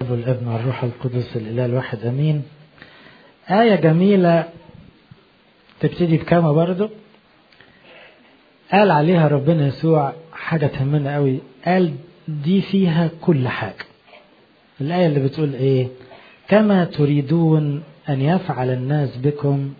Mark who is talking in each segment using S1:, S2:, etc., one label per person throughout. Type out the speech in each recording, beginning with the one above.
S1: والابن والروح القدس الإله الواحد أمين. آية جميلة تبتدي بكلمة برضو قال عليها ربنا يسوع حاجة تهمنا قوي، قال دي فيها كل حاجة. الآية اللي بتقول إيه؟ كما تريدون أن يفعل الناس بكم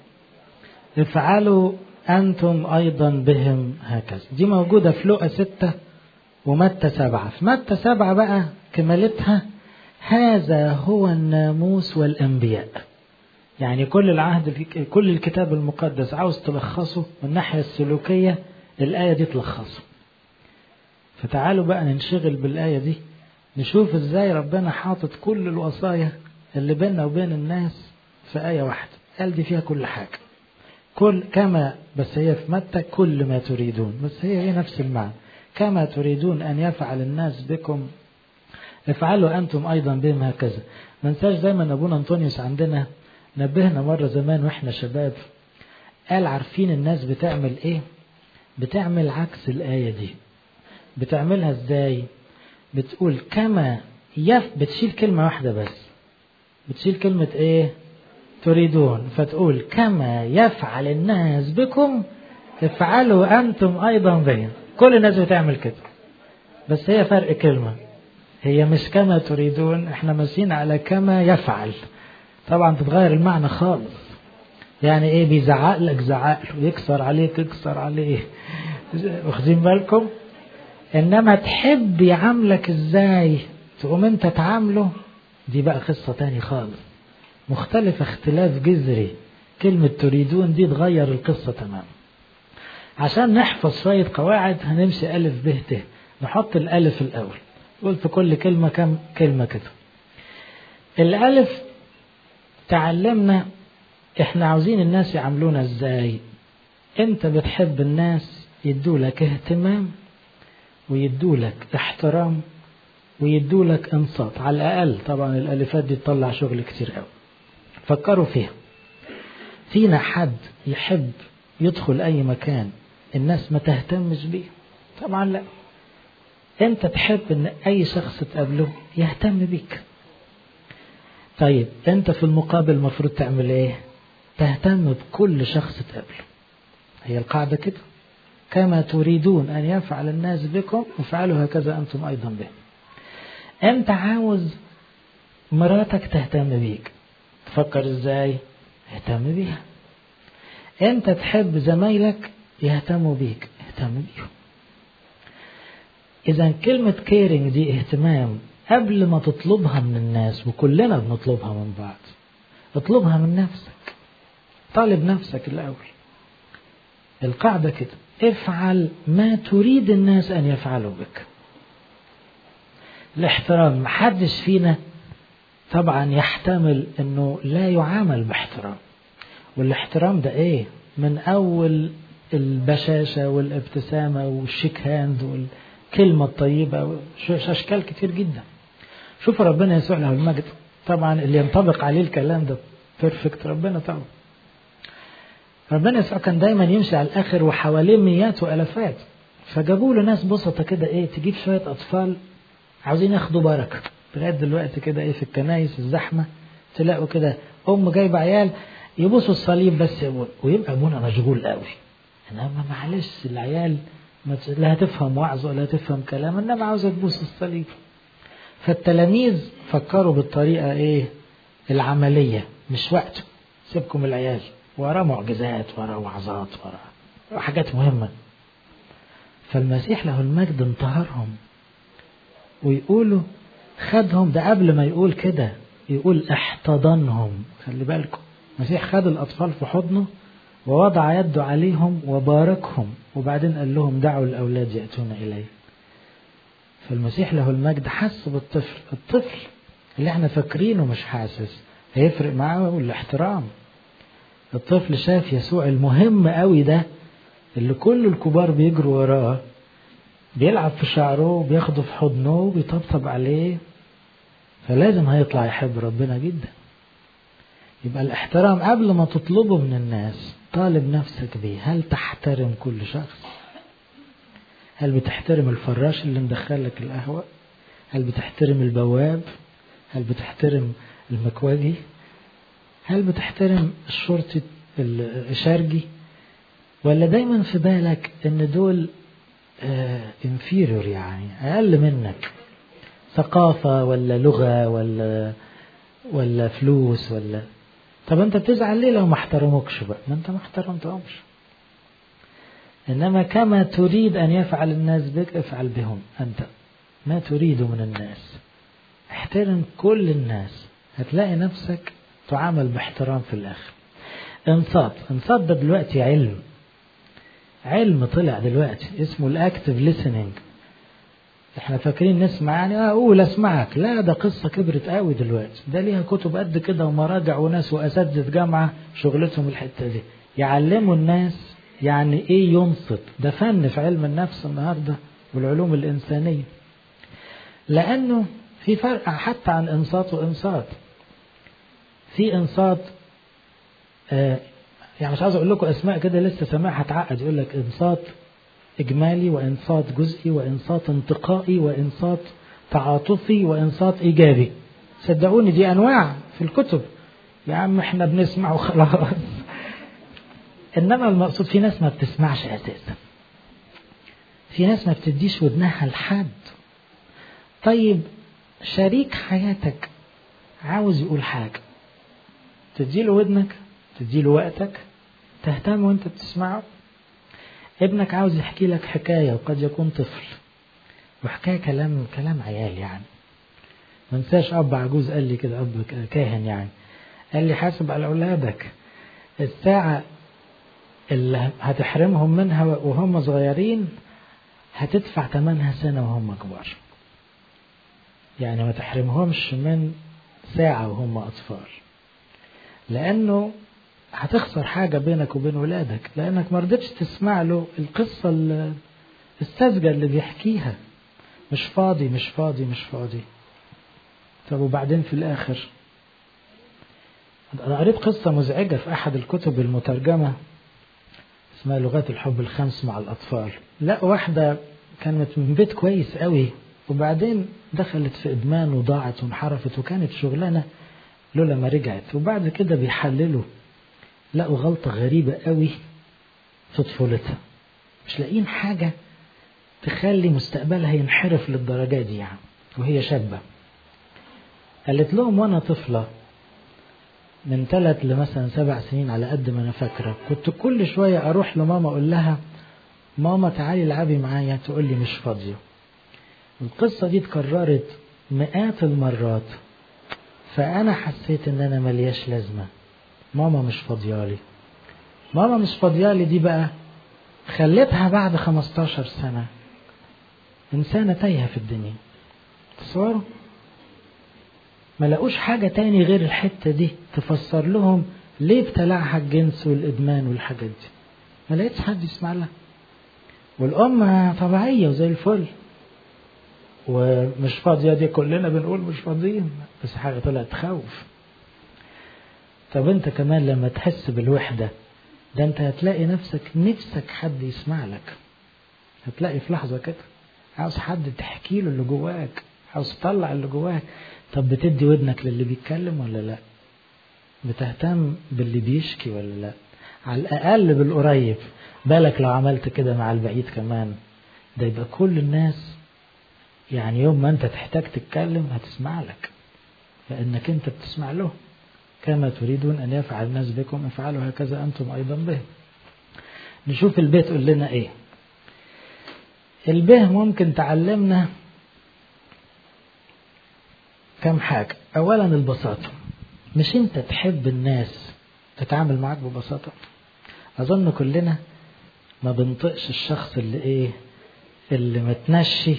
S1: افعلوا أنتم أيضا بهم هكذا. دي موجودة في لوقا 6 ومتى 7. في متى 7 بقى كمالتها هذا هو الناموس والأنبياء. يعني كل العهد كل الكتاب المقدس عاوز تلخصه من الناحية السلوكية، الآية دي تلخصه. فتعالوا بقى ننشغل بالآية دي، نشوف ازاي ربنا حاطط كل الوصايا اللي بيننا وبين الناس في آية واحدة. قال دي فيها كل حاجة، كل كما، بس هي في متى كل ما تريدون، بس هي نفس المعنى. كما تريدون أن يفعل الناس بكم افعلوا أنتم أيضا بهم هكذا. ما ننساش زي ما أبونا أنطونيوس عندنا نبهنا مرة زمان وإحنا شباب، قال عارفين الناس بتعمل إيه؟ بتعمل عكس الآية دي. بتعملها إزاي؟ بتقول كما بتشيل كلمة واحدة بس، بتشيل كلمة إيه؟ تريدون، فتقول كما يفعل الناس بكم افعلوا أنتم أيضا بهم. كل الناس بتعمل كده، بس هي فرق كلمة، هي مش كما تريدون، احنا ماشيين على كما يفعل. طبعا تتغير المعنى خالص. يعني ايه؟ بيزعق لك زعق له، يكسر عليك يكسر عليه، واخدين بالكم؟ انما تحب يعاملك ازاي تقوم انت تعامله، دي بقى قصة تاني خالص مختلفة، اختلاف جذري. كلمة تريدون دي تغير القصة تماما. عشان نحفظ شوية قواعد هنمشي ألف ب ت، نحط الألف الأول، قلت كل كلمة كم كلمة كده. الألف تعلمنا احنا عاوزين الناس يعاملونا ازاي. انت بتحب الناس يدولك اهتمام ويدولك احترام ويدولك انصات على الأقل. طبعا الألفات دي تطلع شغل كتير قوي، فكروا فيها. فينا حد يحب يدخل أي مكان الناس ما تهتمش بيه؟ طبعا لا. انت تحب ان اي شخص تقابله يهتم بيك. طيب انت في المقابل المفروض تعمل ايه؟ تهتم بكل شخص تقابله. هي القاعدة كده، كما تريدون ان يفعل الناس بكم افعلوا هكذا انتم ايضا بهم. انت عاوز مراتك تهتم بيك، تفكر ازاي؟ اهتم بيها. انت تحب زمايلك يهتموا بيك، اهتم بيهم. إذا كلمة كيرنج دي اهتمام قبل ما تطلبها من الناس، وكلنا بنطلبها من بعض. اطلبها من نفسك، طالب نفسك الأول. القاعدة كده، افعل ما تريد الناس أن يفعلوا بك. الاحترام، محدش فينا طبعا يحتمل أنه لا يعامل باحترام. والاحترام ده إيه؟ من أول البشاشة والابتسامة والشيك هاند كلمة طيبة، أشكال كتير جدا. شوف ربنا يسوع له المجد، طبعا اللي ينطبق عليه الكلام ده بيرفكت ربنا. طبعا ربنا يسوع كان دايما يمشي على الآخر وحواليه مئات وألفات، فجابوا له ناس بسطة كده، ايه، تجيب شوية أطفال عاوزين ياخدوا بركة. لغاية دلوقتي كده ايه في الكنايس الزحمة تلاقوا كده أم جايبة عيال يبوسوا الصليب بس، ويبقى أبونا مشغول قوي. إنما معلش العيال لا هتفهم وعظ ولا هتفهم كلام، انما عاوزة تبوس الصليب. فالتلاميذ فكروا بالطريقة ايه؟ العملية، مش وقته، سيبكم العيال وراه معجزات وراه وعظات وراه حاجات مهمة. فالمسيح له المجد انتهرهم، ويقولوا خدهم. ده قبل ما يقول كده يقول احتضنهم. خلي بالكم، المسيح خد الأطفال في حضنه ووضع يده عليهم وباركهم، وبعدين قال لهم دعوا الأولاد يأتون إليه. فالمسيح له المجد حس بالطفل. الطفل اللي احنا فاكرينه مش حاسس هيفرق معاه الاحترام. الطفل شاف يسوع المهم قوي ده اللي كل الكبار بيجروا وراه، بيلعب في شعره وبياخده في حضنه وبيطبطب عليه، فلازم هيطلع يحب ربنا جدا. يبقى الاحترام قبل ما تطلبه من الناس طالب نفسك بيه. هل تحترم كل شخص؟ هل بتحترم الفراش اللي مدخلك القهوة؟ هل بتحترم البواب؟ هل بتحترم المكواجي؟ هل بتحترم الشرطي الإشارجي؟ ولا دايما في بالك ان دول inferior، يعني اقل منك ثقافة ولا لغة ولا فلوس ولا. طب انت بتزعل ليه لو ما احترموكش بقى؟ ما انت ما احترمتهمش. انما كما تريد ان يفعل الناس بك افعل بهم انت، ما تريد من الناس. احترم كل الناس، هتلاقي نفسك تعامل باحترام في الاخر. انصات ده دلوقتي علم طلع دلوقتي اسمه الاكتيف ليسننج. احنا فاكرين نسمع يعني اقول اسمعك، لا ده قصة كبرت قوي دلوقتي، ده ليها كتب قد كده ومراجع وناس واساتذة جامعة شغلتهم الحتة دي، يعلموا الناس يعني ايه ينصت. ده فن في علم النفس النهاردة والعلوم الانسانية، لانه في فرق حتى عن انصات وانصات. في انصات يعني مش عايز اقول لكم اسماء كده لسه سامعها هتعقد، يقول لك انصات اجمالي وانصات جزئي وانصات انتقائي وانصات تعاطفي وانصات ايجابي. صدقوني دي انواع في الكتب، يا عم احنا بنسمع وخلاص. انما المقصود في ناس ما بتسمعش اساسا، في ناس ما بتديش ودنها لحد. طيب شريك حياتك عاوز يقول حاجة، تديله ودنك، تديله وقتك، تهتم وانت بتسمعه. ابنك عاوز يحكي لك حكاية وقد يكون طفل، وحكاية كلام عيال يعني. منساش أب عجوز قال لي كده، أب كاهن يعني، قال لي حاسب على أولادك، الساعة اللي هتحرمهم منها وهم صغيرين هتدفع ثمنها سنة وهم كبار. يعني ما تحرمهمش من ساعة وهم أطفال، لأنه هتخسر حاجة بينك وبين ولادك، لأنك ما رضيتش تسمع له القصة الساذجة اللي بيحكيها. مش فاضي. طب وبعدين في الآخر؟ أنا قريت قصة مزعجة في أحد الكتب المترجمة اسمها لغات الحب الخمس مع الأطفال. لا، واحدة كانت من بيت كويس قوي وبعدين دخلت في إدمان وضاعت وانحرفت، وكانت شغلانة لولا ما رجعت. وبعد كده بيحللوا لقوا غلطة غريبة قوي في طفولتها، مش لاقين حاجة تخلي مستقبلها ينحرف للدرجة دي يعني. وهي شابة قالت لهم وانا طفلة من 3 لمثلا 7 سنين على قد ما انا فاكرة، كنت كل شوية اروح لماما اقول لها ماما تعالي العبي معايا، تقول لي مش فاضية. القصة دي اتكررت مئات المرات، فانا حسيت ان انا ملياش لازمة، ماما مش فاضيالي. ماما مش فاضيالي دي بقى خلتها بعد 15 سنة إنسانة تايهة في الدنيا. تصوروا ما لقوش حاجة تاني غير الحتة دي تفسر لهم ليه ابتلعها الجنس والإدمان والحاجات دي. ما لقيتش حد يسمع لها، والأم طبيعية وزي الفل ومش فاضية. دي كلنا بنقول مش فاضيين، بس حاجة طلعت تخوف. طب انت كمان لما تحس بالوحدة ده انت هتلاقي نفسك حد يسمع لك. هتلاقي في لحظة كده عاوز حد تحكي له اللي جواك، عاوز تطلع اللي جواك. طب بتدي ودنك للي بيتكلم ولا لا؟ بتهتم باللي بيشكي ولا لا؟ على الأقل بالقريب. بالك لو عملت كده مع البعيد كمان، ده يبقى كل الناس يعني يوم ما انت تحتاج تتكلم هتسمع لك، لأنك انت بتسمع له. كما تريدون أن يفعل الناس بكم افعلوا هكذا أنتم أيضا به. نشوف البيت قل لنا إيه. البه ممكن تعلمنا كم حاجة. أولا البساطة. مش أنت تحب الناس تتعامل معك ببساطة؟ أظن كلنا ما بنطقش الشخص اللي متنشي،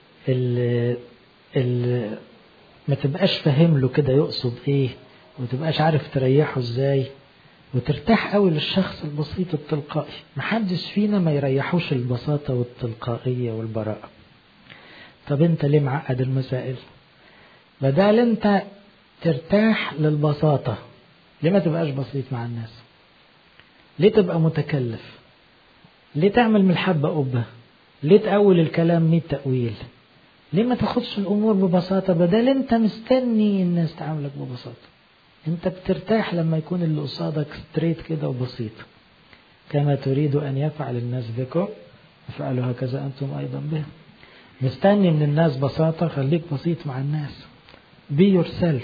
S1: اللي ما تبقاش فاهم له كده يقصد إيه، وتبقاش عارف تريحه إزاي، وترتاح قوي للشخص البسيط التلقائي. محدش فينا ما يريحوش البساطة والتلقائية والبراءة. طب انت ليه معقد المسائل؟ بدال انت ترتاح للبساطة، ليه ما تبقاش بسيط مع الناس؟ ليه تبقى متكلف؟ ليه تعمل من الحبة قبة؟ ليه تأول الكلام 100 تأويل؟ ليه ما تاخدش الأمور ببساطة بدل أنت مستني الناس تعاملك ببساطة؟ أنت بترتاح لما يكون اللي قصادك ستريت كده وبسيط. كما تريد أن يفعل الناس بكم افعلوا هكذا أنتم أيضا بهم. مستني من الناس بساطة، خليك بسيط مع الناس. be yourself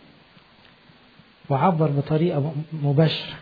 S1: وعبر بطريقة مباشرة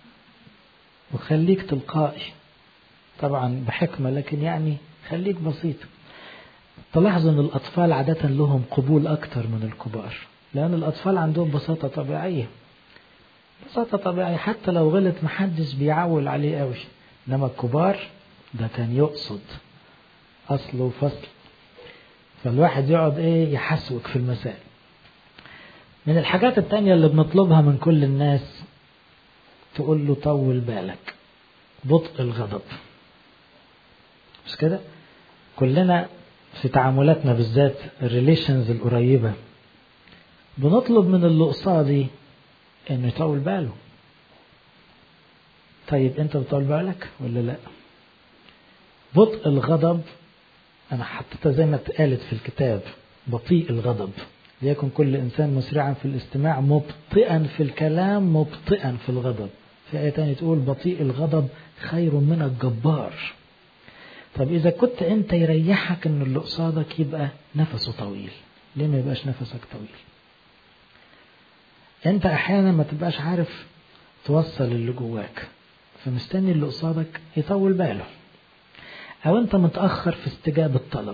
S1: وخليك تلقائي، طبعا بحكمة، لكن يعني خليك بسيط. تلاحظوا أن الأطفال عادة لهم قبول أكتر من الكبار، لأن الأطفال عندهم بساطة طبيعية. بساطة طبيعية حتى لو غلط محدش بيعول عليه قوي، إنما الكبار ده كان يقصد أصل وفصل، فالواحد يقعد يحسوك في المسائل. من الحاجات التانية اللي بنطلبها من كل الناس تقول له طول بالك، بطء الغضب. مش كده؟ كلنا في تعاملاتنا بالذات الريليشنز القريبة بنطلب من اللي قصادي انه يطول باله. طيب انت بتطول بالك ولا لا؟ بطء الغضب انا حطيتها زي ما اتقالت في الكتاب، بطيء الغضب. ليكن كل انسان مسرعا في الاستماع مبطئا في الكلام مبطئا في الغضب. في آية تانية تقول بطيء الغضب خير من الجبار. طب إذا كنت أنت يريحك أن اللي قصادك يبقى نفسه طويل، ليه ما يبقاش نفسك طويل؟ أنت أحيانا ما تبقاش عارف توصل اللي جواك، فمستني اللي قصادك يطول باله، أو أنت متأخر في استجابة الطلب،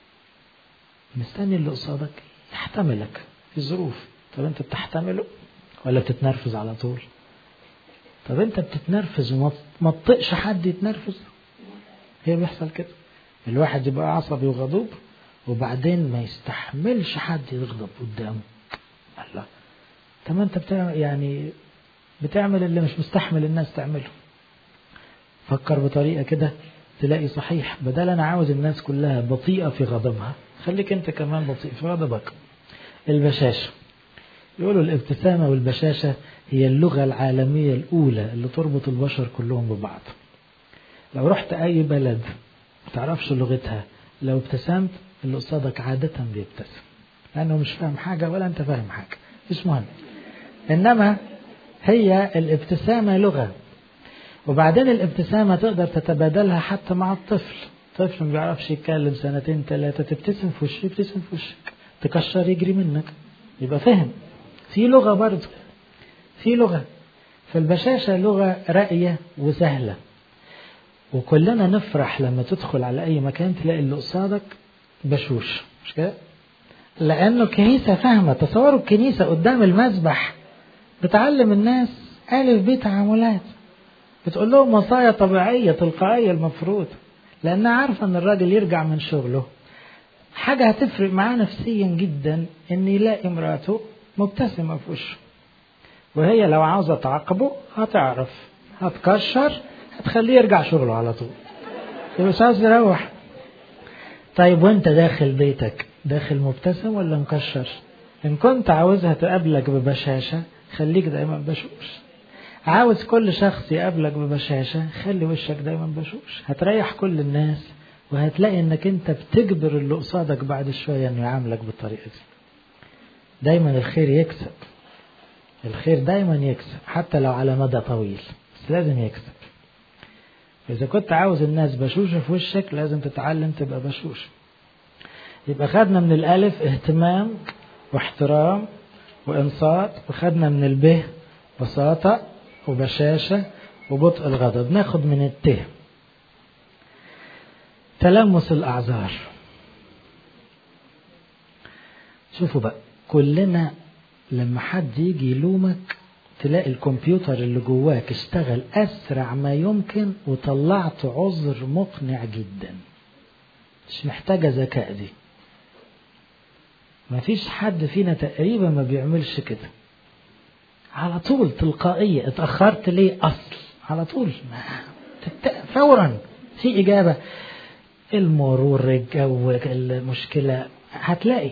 S1: مستني اللي قصادك يحتملك في ظروف. طب أنت بتحتمله ولا بتتنرفز على طول؟ طب أنت بتتنرفز وما تطقش حد يتنرفز؟ هي بيحصل كده، الواحد يبقى عصبي وغضوب وبعدين ما يستحملش حد يغضب قدامه. الله، طب ما انت بتعمل اللي مش مستحمل الناس تعمله. فكر بطريقة كده تلاقي صحيح، بدل انا عاوز الناس كلها بطيئة في غضبها، خليك انت كمان بطيء في غضبك. البشاشة، يقولوا الابتسامة والبشاشة هي اللغة العالمية الأولى اللي تربط البشر كلهم ببعض. لو رحت أي بلد متعرفش لغتها، لو ابتسمت اللي قصادك عادة بيبتسم، لأنه مش فاهم حاجة ولا أنت فاهم حاجة، مش مهم. إنما هي الابتسامة لغة. وبعدين الابتسامة تقدر تتبادلها حتى مع الطفل. طفل ما بيعرفش يتكلم 2 3 تبتسم في وشه يبتسم في وشك، تكشر يجري منك، يبقى فهم. في لغة برضه، في لغة. فالبشاشة لغة راقية وسهلة، وكلنا نفرح لما تدخل على أي مكان تلاقي اللي قصادك بشوش، مش كده؟ لأنه الكنيسة فاهمة. تصوروا الكنيسة قدام المذبح بتعلم الناس ألف ب تعاملات، بتقول لهم وصايا طبيعية تلقائية المفروض، لأنها عارفة أن الراجل يرجع من شغله حاجة هتفرق معاه نفسيا جدا أن يلاقي مراته مبتسمة في وشه، وهي لو عاوزة تعاقبه هتعرف، هتكشر، هتخليه يرجع شغله على طول، مش عاوز يروح. طيب وانت داخل بيتك داخل مبتسم ولا مكشر؟ ان كنت عاوزها تقابلك ببشاشة خليك دايما بشوش. عاوز كل شخص يقابلك ببشاشة خلي وشك دايما بشوش، هتريح كل الناس، وهتلاقي انك انت بتجبر اللي قصادك بعد شوية انه يعاملك بالطريقة دي. دايما الخير يكسب، الخير دايما يكسب حتى لو على مدى طويل، بس لازم يكسب. إذا كنت عاوز الناس بشوشة في وشك لازم تتعلم تبقى بشوش. يبقى خدنا من الألف اهتمام واحترام وإنصات، وخدنا من الب بساطة وبشاشة وبطء الغضب. ناخد من الت تلمس الأعذار. شوفوا بقى، كلنا لما حد يجي يلومك تلاقي الكمبيوتر اللي جواك اشتغل أسرع ما يمكن وطلعت عذر مقنع جدا، مش محتاجة ذكاء دي. ما فيش حد فينا تقريبا ما بيعملش كده، على طول تلقائية. اتأخرت ليه؟ أصل على طول فورا في إجابة، المرور، الجو، المشكلة هتلاقي.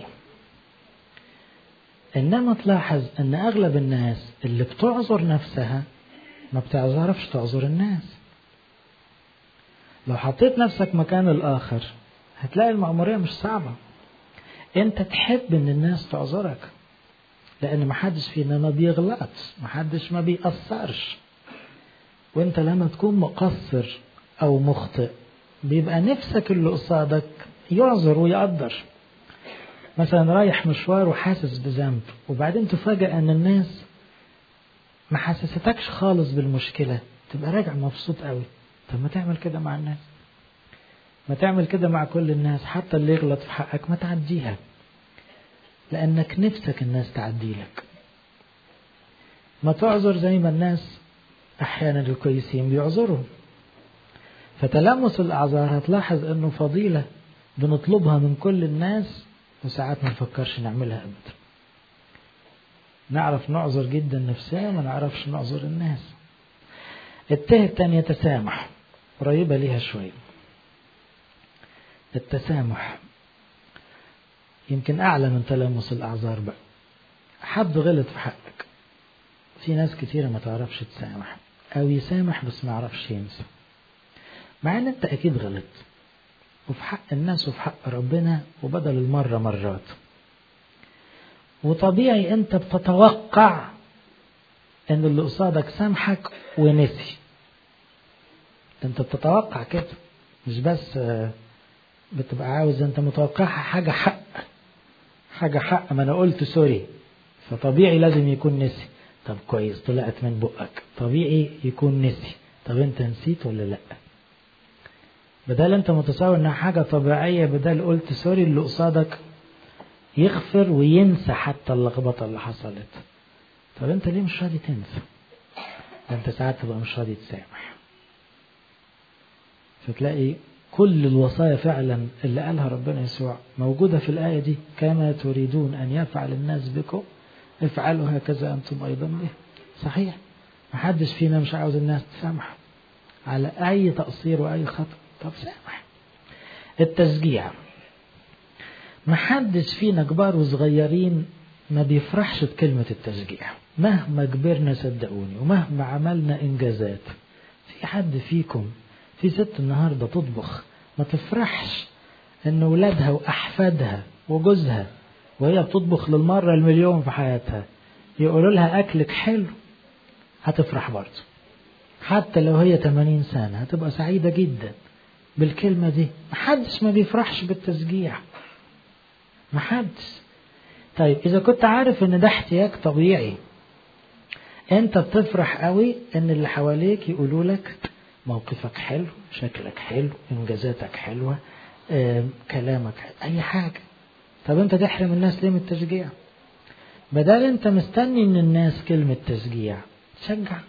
S1: إنما تلاحظ أن أغلب الناس اللي بتعذر نفسها ما بتعرفش تعذر الناس. لو حطيت نفسك مكان الآخر هتلاقي المأمورية مش صعبة، انت تحب ان الناس تعذرك، لان محدش فينا ما بيغلطش، محدش ما بيقصرش. وانت لما تكون مقصر او مخطئ بيبقى نفسك اللي قصادك يعذر ويقدر. مثلا رايح مشوار وحاسس بذنب، وبعدين تفاجأ ان الناس ما حسستكش خالص بالمشكلة، تبقى راجع مبسوط قوي. طب ما تعمل كده مع الناس، ما تعمل كده مع كل الناس، حتى اللي يغلط في حقك ما تعديها، لأنك نفسك الناس تعديلك. ما تعذر زي ما الناس أحيانا الكويسين بيعذروا. فتلمس الأعذار هتلاحظ أنه فضيلة بنطلبها من كل الناس، وساعات ما نفكرش نعملها أبدا. نعرف نعذر جدا نفسنا، ما نعرفش نعذر الناس. التانية تسامح، قريبة ليها شوية. التسامح يمكن أعلى من تلمس الأعذار بقى. حد غلط في حقك، في ناس كتيرة ما تعرفش تسامح، أو يسامح بس ما يعرفش ينسى، مع أن أنت أكيد غلط، وفي حق الناس وفي حق ربنا، وبدل المرة مرات. وطبيعي أنت بتتوقع أن اللي قصادك سامحك ونسي. أنت بتتوقع كده، مش بس بتبقى عاوز، أنت متوقعها حاجة حق، حاجة حق. ما أنا قلت سوري، فطبيعي لازم يكون نسي. طب كويس، طلعت من بقك، طبيعي يكون نسي. طب أنت نسيت ولا لأ؟ بدل أنت متصور أنها حاجة طبيعية، بدل قلت سوري اللي قصادك يغفر وينسى حتى اللخبطة اللي حصلت. طب أنت ليه مش راضي تنسى؟ أنت ساعات تبقى مش راضي تسامح. فتلاقي كل الوصايا فعلا اللي قالها ربنا يسوع موجودة في الآية دي. كما تريدون أن يفعل الناس بكم افعلوا هكذا أنتم أيضا به. صحيح، محدش فينا مش عاوز الناس تسامح على أي تقصير وأي خطأ. طب سامح. التشجيع، محدش فينا كبار وصغيرين ما بيفرحش بكلمة التشجيع. مهما كبرنا صدقوني، ومهما عملنا إنجازات، في حد فيكم، في ست النهاردة تطبخ ما تفرحش ان ولادها واحفادها وجوزها وهي بتطبخ للمرة المليون في حياتها يقولوا لها اكلك حلو؟ هتفرح برضه، حتى لو هي 80 سنة هتبقى سعيدة جدا بالكلمة دي. محدش ما بيفرحش بالتشجيع، محدش. طيب إذا كنت عارف ان ده احتياج طبيعي، انت بتفرح قوي ان اللي حواليك يقولوا لك موقفك حلو، شكلك حلو، انجازاتك حلوة، كلامك حلو، اي حاجة. طب انت تحرم الناس ليه من التشجيع؟ بدل انت مستني من الناس كلمة تشجيع، شجع.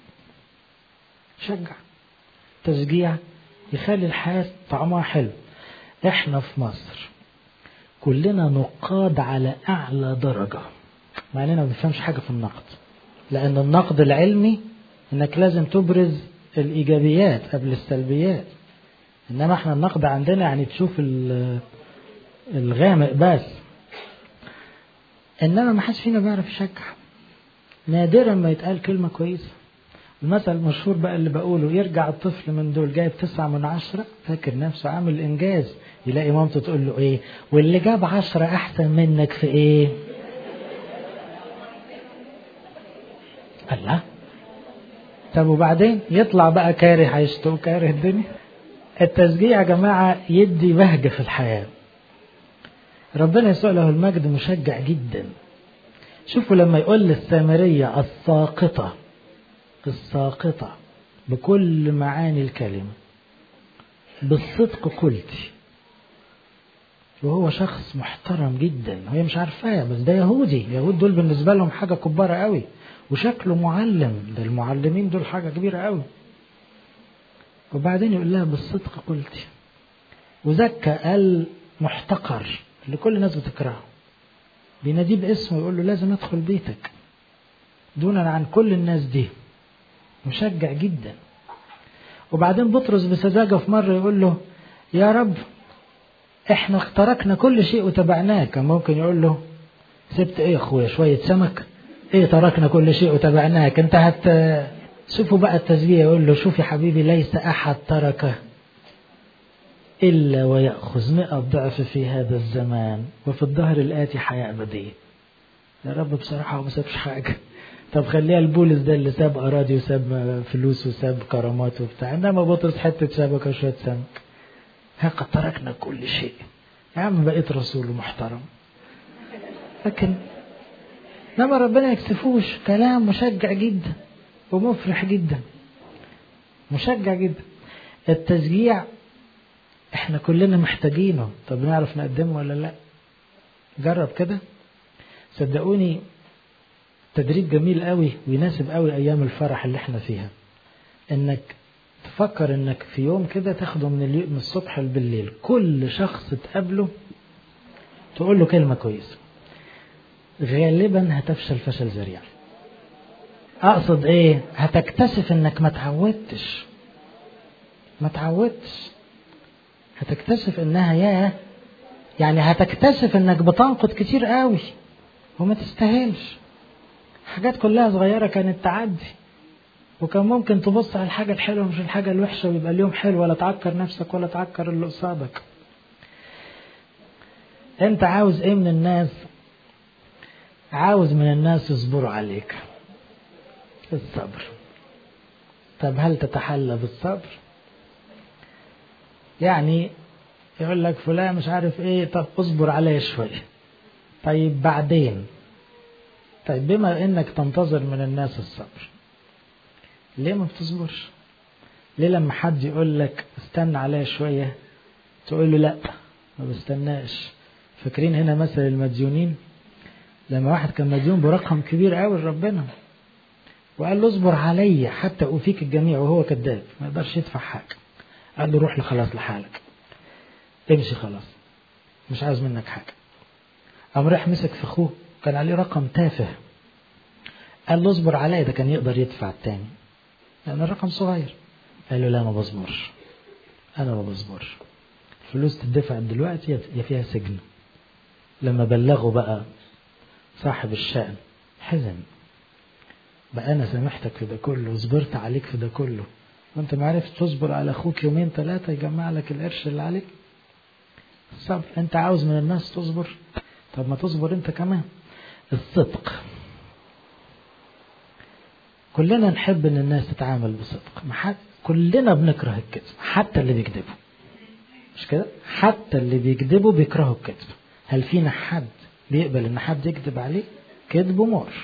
S1: تشجيع يخلي الحياة طعمها حلو. احنا في مصر كلنا نقاد على اعلى درجة، مع اننا ما بنفهمش حاجة في النقد، لان النقد العلمي انك لازم تبرز الايجابيات قبل السلبيات. انما احنا النقد عندنا يعني تشوف الغامق بس. انما ما حدش فينا بيعرف يشجع، نادرا ما يتقال كلمة كويسة. المثل المشهور بقى اللي بقوله، يرجع الطفل من دول جايب 9 من 10، فاكر نفسه عامل انجاز، يلاقي مامته تقول له ايه؟ واللي جاب 10 احسن منك في ايه؟ الله. طب وبعدين يطلع بقى كاره عيشته وكاره الدنيا. التشجيع يا جماعة يدي بهجة في الحياة. ربنا يسوع له المجد مشجع جدا. شوفوا لما يقول للسامرية الساقطة بكل معاني الكلمة، بالصدق قلتي، وهو شخص محترم جدا، هي مش عارفاه بس ده يهودي. اليهود دول بالنسبة لهم حاجة كبارة قوي، وشكله معلم، ده المعلمين دول حاجة كبيرة قوي. وبعدين يقول لها بالصدق قلتي. وزكى المحتقر اللي كل الناس بتكرهه بيناديه باسمه، يقول له لازم ادخل بيتك دونا عن كل الناس دي. مشجع جدا. وبعدين بطرس بسذاجة في مرة يقول له يا رب احنا تركنا كل شيء وتبعناك. كان ممكن يقول له سبت ايه اخويا، شوية سمك؟ ايه تركنا كل شيء وتبعناك؟ انت شوفوا بقى التشجيع، يقول له شوف يا حبيبي، ليس احد ترك إلا ويأخذ 100 ضعف في هذا الزمان وفي الظهر الآتي حياة أبدية. يا رب بصراحة هو ما سابش حاجة. طب خليها البولس ده اللي ساب أراضي وساب فلوس وساب كرامات وبتاع، إنما بطرس حتة شبكة وشوية سمك. قد تركنا كل شيء. يا عم بقيت رسول محترم. لكن إنما ربنا يكسفوش. كلام مشجع جدا ومفرح جدا، مشجع جدا. التشجيع احنا كلنا محتاجينه. طب نعرف نقدمه ولا لا؟ جرب كده صدقوني. تدريب جميل قوي ويناسب قوي ايام الفرح اللي احنا فيها. انك تفكر انك في يوم كده تاخده من الصبح بالليل، كل شخص تقابله تقول له كلمة كويسة. غالبا هتفشل فشل ذريع. اقصد ايه؟ هتكتشف انك ما تعودتش. هتكتشف انها يعني هتكتشف انك بتنقد كتير قوي وما تستاهلش. حاجات كلها صغيرة كانت تعدي، وكان ممكن تبص على الحاجة الحلوة مش الحاجة الوحشة ويبقى اليوم حلو، ولا تعكر نفسك ولا تعكر اللي قصادك. انت عاوز ايه من الناس؟ عاوز من الناس يصبروا عليك. الصبر. طب هل تتحلى بالصبر؟ يعني يقول لك فلان مش عارف ايه، طب اصبر عليه شوية. طيب بعدين. طيب بما انك تنتظر من الناس الصبر، ليه ما بتصبرش؟ ليه لما حد يقول لك استنى عليه شوية تقول له لا ما بستناش؟ فاكرين هنا مثل المديونين؟ لما واحد كان مديون برقم كبير قوي لربنا وقال له اصبر عليا حتى أوفيك الجميع، وهو كذاب ما يقدرش يدفع حاجة. قال له روح خلاص لحالك، امشي خلاص، مش عايز منك حاجة. قام راح مسك في اخوه كان عليه رقم تافه، قال له اصبر عليا، ده كان يقدر يدفع التاني لأن الرقم صغير. قال له لا ما بصبرش، أنا ما بصبرش. الفلوس تدفع دلوقتي يا فيها سجن. لما بلغوا بقى صاحب الشأن حزن، بقى أنا سامحتك في ده كله وصبرت عليك في ده كله، وانت ما عرفت تصبر على أخوك يومين 3 يجمع لك القرش اللي عليك. الصبر. انت عاوز من الناس تصبر؟ طب ما تصبر انت كمان. الصدق. كلنا نحب ان الناس تتعامل بصدق. كلنا بنكره الكذب، حتى اللي بيكذبوا. مش كده؟ حتى اللي بيكذبوا بيكرهوا الكذب. هل فينا حد بيقبل ان حد يكذب عليه؟ كذبه مر.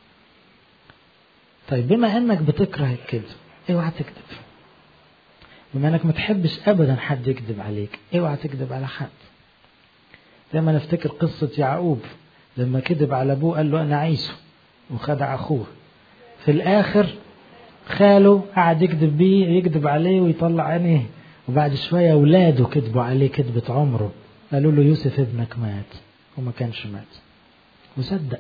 S1: طيب بما انك بتكره الكذب اوعى تكذب. بما انك ما تحبش ابدا حد يكذب عليك اوعى تكذب على حد. لما نفتكر قصة يعقوب لما كذب على ابوه قال له انا عيسو وخدع اخوه، في الاخر خاله قعد يكذب بيه، يكذب عليه ويطلع عينيه، وبعد شوية اولاده كذبوا عليه كذبة عمره، قالوا له يوسف ابنك مات، وما كانش مات. وصدق.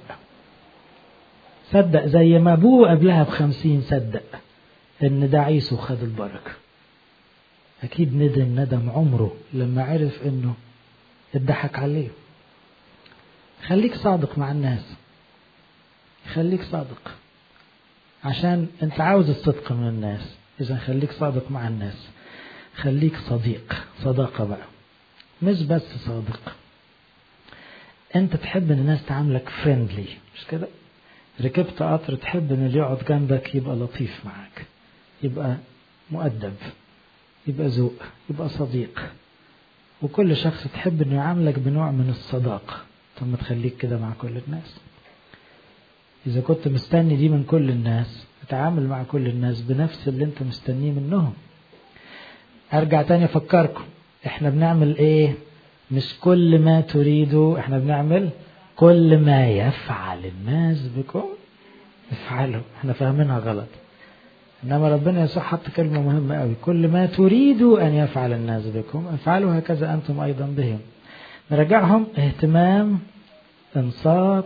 S1: صدق زي ما ابوه قبلها ب50 صدق ان ده عيسو خد البركة. اكيد ندم عمره لما عرف انه اتضحك عليه. خليك صادق مع الناس. خليك صادق عشان انت عاوز الصدق من الناس. اذا خليك صادق مع الناس. خليك صديق. صداقة بقى مش بس صادق. انت تحب ان الناس تعاملك فريندلي، مش كده؟ ركبت قطر تحب ان اللي يقعد جنبك يبقى لطيف معك، يبقى مؤدب، يبقى ذوق، يبقى صديق. وكل شخص تحب انه يعاملك بنوع من الصداقة. ثم تخليك كده مع كل الناس. إذا كنت مستني دي من كل الناس اتعامل مع كل الناس بنفس اللي انت مستنيه منهم. ارجع تاني افكركم احنا بنعمل ايه؟ مش كل ما تريدوا، احنا بنعمل كل ما يفعل الناس بكم افعلوا. احنا فاهمينها غلط. انما ربنا يسوع حط كلمة مهمة قوي، كل ما تريدوا ان يفعل الناس بكم افعلوا هكذا انتم ايضا بهم. نرجعهم: اهتمام، انصات،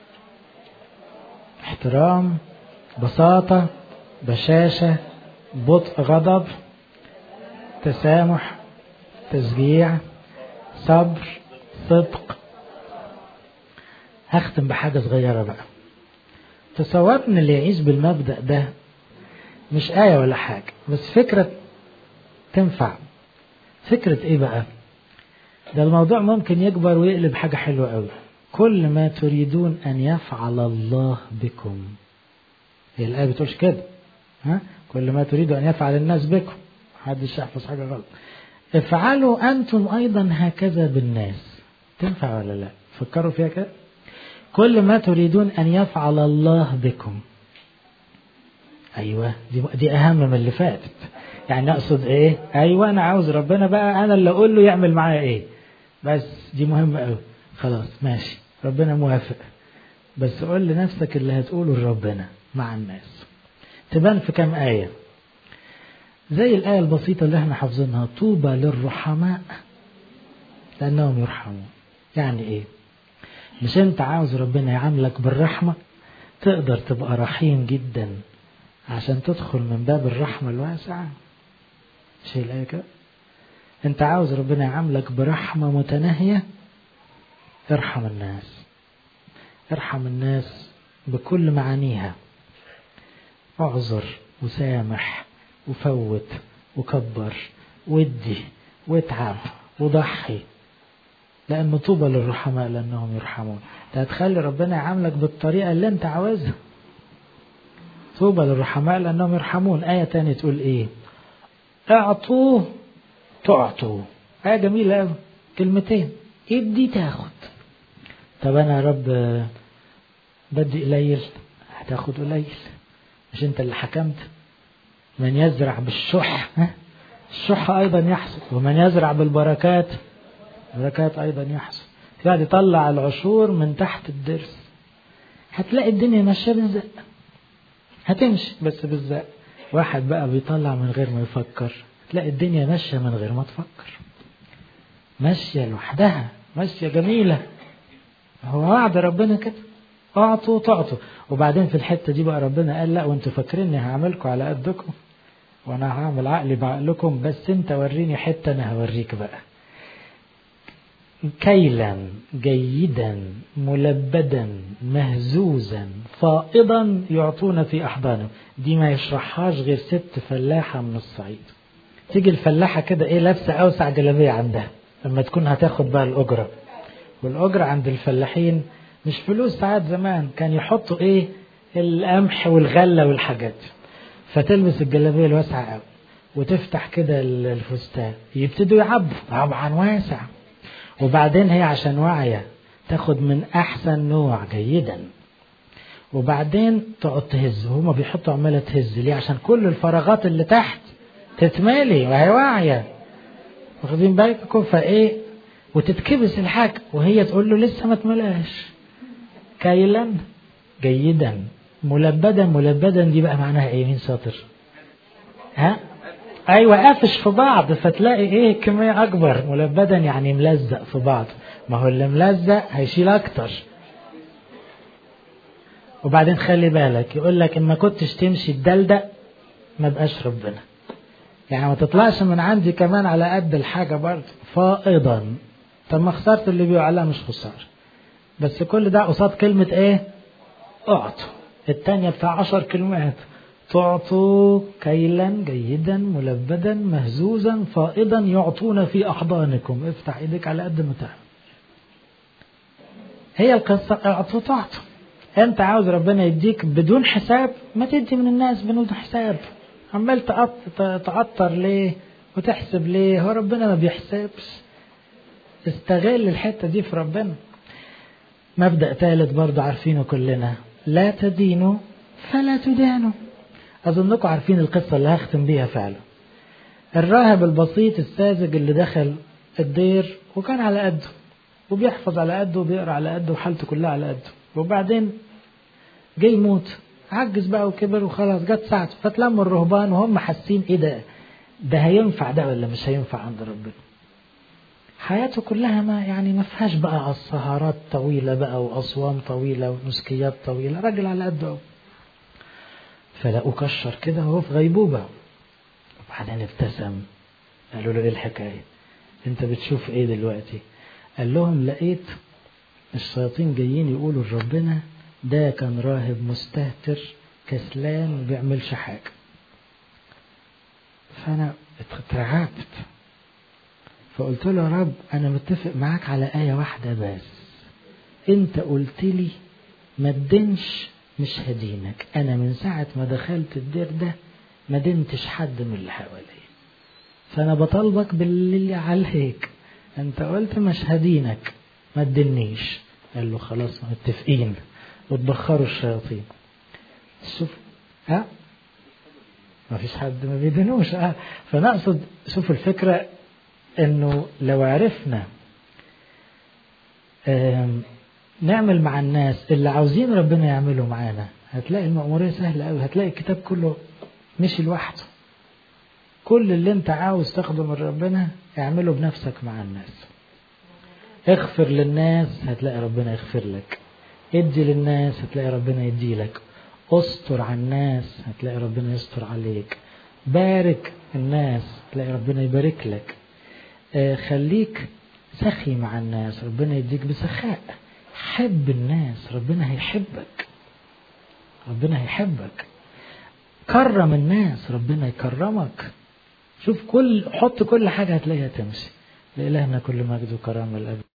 S1: احترام، بساطة، بشاشة، بطء غضب، تسامح، تشجيع، صبر، صدق. هختم بحاجة صغيرة بقى. تصور ان اللي يعيش بالمبدأ ده مش آية ولا حاجة، بس فكرة تنفع. فكرة ايه بقى؟ ده الموضوع ممكن يكبر ويقلب حاجة حلوة قوي. كل ما تريدون أن يفعل الله بكم. هي الآية بتقولش كده، ها؟ كل ما تريدوا أن يفعل الناس بكم، محدش يحفظ حاجة غلط. افعلوا أنتم أيضا هكذا بالناس. تنفع ولا لا؟ فكروا فيها كده. كل ما تريدون أن يفعل الله بكم. أيوة، دي أهم من اللي فاتت. يعني أقصد إيه؟ أيوة، أنا عاوز ربنا بقى أنا اللي أقول له يعمل معايا إيه. بس دي مهمة قوي. خلاص ماشي، ربنا موافق، بس قول لنفسك اللي هتقوله لربنا مع الناس. تبان في كام آية، زي الآية البسيطة اللي احنا حافظينها: طوبى للرحماء لأنهم يرحمون. يعني إيه؟ مش أنت عاوز ربنا يعاملك بالرحمة؟ تقدر تبقى رحيم جدا عشان تدخل من باب الرحمة الواسعة. مش هي الآية كده؟ أنت عاوز ربنا يعاملك برحمة متناهية؟ ارحم الناس، ارحم الناس بكل معانيها. اعذر وسامح وفوت وكبر ودي واتعب وضحي، لأن طوبى للرحماء لأنهم يرحمون. ده هتخلي ربنا يعاملك بالطريقة اللي انت عاوزها. طوبى للرحماء لأنهم يرحمون. آية تانية تقول ايه؟ اعطوه تعطوا. آية جميلة قوي، كلمتين: ادي تاخد. طب أنا يا رب بدي قليل، هتاخد قليل. مش انت اللي حكمت؟ من يزرع بالشح الشح أيضا يحصد، ومن يزرع بالبركات البركات أيضا يحصد. يعني يطلع العشور من تحت الدرس. هتلاقي الدنيا ماشية بالزق، هتمشي بس بالزق. واحد بقى بيطلع من غير ما يفكر، تلاقي الدنيا ماشية من غير ما تفكر، ماشية لوحدها، ماشية جميلة. هو وعد ربنا كده: اعطوا تعطوا. وبعدين في الحتة دي بقى ربنا قال: لا، وانتوا فاكريني هعملكم على قدكم وانا هعمل عقلي بعقلكم، بس انت وريني حتة انا هوريك بقى. كيلا جيدا ملبدا مهزوزا فائضا يعطون في أحضانهم. دي ما يشرحهاش غير ست فلاحة من الصعيد. تيجي الفلاحة كده ايه، لابسة اوسع جلابية عندها لما تكون هتاخد بقى الأجرة. والأجرة عند الفلاحين مش فلوس. ساعات زمان كان يحطوا ايه، القمح والغلة والحاجات. فتلبس الجلابية الواسعة قوي وتفتح كده الفستان، يبتدوا يعبوا طبعا واسع. وبعدين هي عشان واعية تاخد من أحسن نوع جيدا، وبعدين تقعد تهز. وهما بيحطوا عمالة تهز ليه؟ عشان كل الفراغات اللي تحت تتمالي، وهي واعية. واخدين بالكم؟ فايه، وتتكبس الحاجة وهي تقول له لسه ما تملاش. كيلا جيدا ملبدا. ملبدا دي بقى معناها ايه؟ مين شاطر؟ ها؟ ايوه، قافش في بعض، فتلاقي ايه، كمية اكبر. ملبدا يعني ملزق في بعض. ما هو اللي ملزق هيشيل اكتر. وبعدين خلي بالك، يقول لك اما كنتش تمشي الدلدق ما بقاش ربنا. يعني ما تطلعش من عندي كمان على قد الحاجة برضه. فائضا. طب ما خسرت اللي بيقع، مش خسارة، بس كل ده قصاد كلمة ايه؟ اعطوا. التانية بتاع 10 كلمات: تعطوا كيلا جيدا ملبدا مهزوزا فائضا يعطون في أحضانكم. افتح ايديك على قد ما تعمل. هي القصة: اعطوا تعطوا. انت عاوز ربنا يديك بدون حساب، ما تدي من الناس بدون حساب. عمال تعطر ليه وتحسب ليه؟ هو ربنا ما بيحسبش. استغل الحتة دي في ربنا. مبدأ ثالث برضو عارفينه كلنا: لا تدينوا فلا تدانوا. أظنكم عارفين القصة اللي هختم بيها فعلا. الراهب البسيط الساذج اللي دخل الدير وكان على قده، وبيحفظ على قده وبيقرأ على قده وحالته كلها على قده، وبعدين جاي يموت، عجز بقى وكبر وخلاص، جت ساعته. فتلموا الرهبان وهم حاسين ايه ده هينفع ده ولا مش هينفع عند ربنا. حياته كلها ما فيهاش بقى السهرات طويلة بقى وأصوام طويلة ونسكيات طويلة، راجل على قده. فلقوا كشر كده وهو في غيبوبة. وبعدين ابتسم. قالوا له ايه الحكاية؟ انت بتشوف ايه دلوقتي؟ قال لهم: لقيت الشياطين جايين يقولوا لربنا ده كان راهب مستهتر كسلان ما بيعملش حاجة. فأنا اترعبت. فقلت له يا رب أنا متفق معاك على آية واحدة بس، أنت قلت لي ما تدينش مش هدينك. أنا من ساعة ما دخلت الدير ده ما دينتش حد من اللي حواليا، فأنا بطالبك باللي عليك، أنت قلت مش هدينك ما تدينيش. قال له خلاص متفقين وتبخروا الشياطين. شوف ما فيش حد ما بيدينوش. فنقصد شوف الفكرة انه لو عرفنا نعمل مع الناس اللي عاوزين ربنا يعملوا معانا، هتلاقي المأمورية سهلة قوي، هتلاقي الكتاب كله مشي لوحده. كل اللي انت عاوز تاخده من ربنا اعمله بنفسك مع الناس. اغفر للناس هتلاقي ربنا يغفر لك، ادي للناس هتلاقي ربنا يدي لك، استر على الناس هتلاقي ربنا يستر عليك، بارك الناس هتلاقي ربنا يبارك لك، خليك سخي مع الناس ربنا يديك بسخاء، حب الناس ربنا هيحبك، ربنا هيحبك، كرم الناس ربنا يكرمك. شوف حط كل حاجة هتلاقيها تمشي. لإلهنا كل مجد وكرامة الأبد.